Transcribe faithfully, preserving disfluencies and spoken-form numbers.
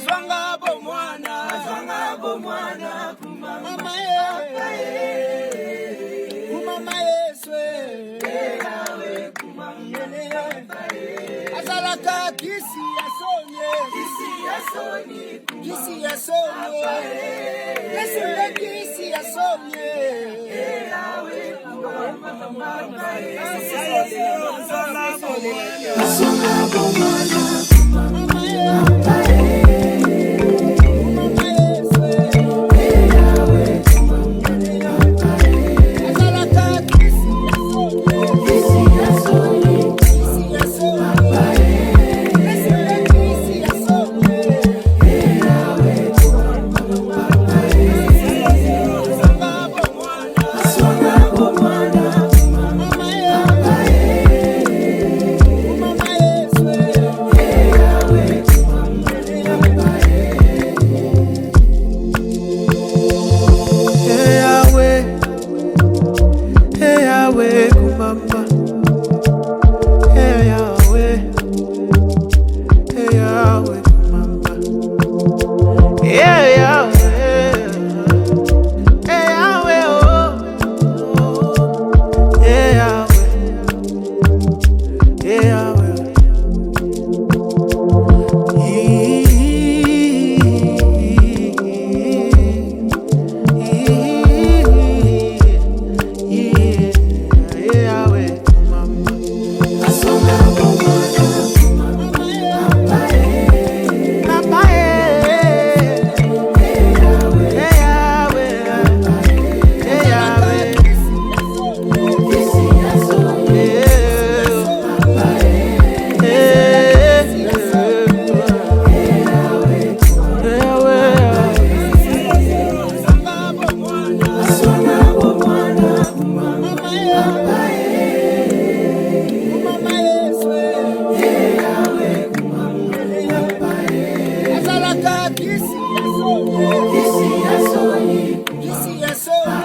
Azwangabo mwana, azwangabo mwana kumama ye, kumama Yeswe, eyawe kumama ye. Azalaka kisi yasonye, kisi yasonye, kisi yasonye, Yeswe kisi yasonye, eyawe kumama ye. Azwangabo mwana. Kisi ya soni, kisi ya soni, kisi ya soni.